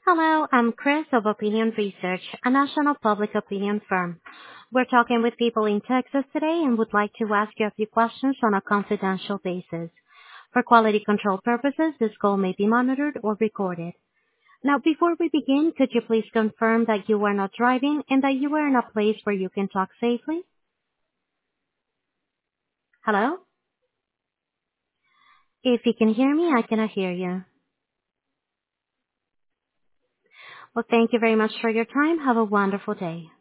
Hello, I'm Chris of Opinion Research, a national public opinion firm. We're talking with people in Texas today and would like to ask you a few questions on a confidential basis. For quality control purposes, this call may be monitored or recorded. Now, before we begin, could you please confirm that you are not driving and that you are in a place where you can talk safely? Hello? If you can hear me, I cannot hear you. Well, thank you very much for your time. Have a wonderful day.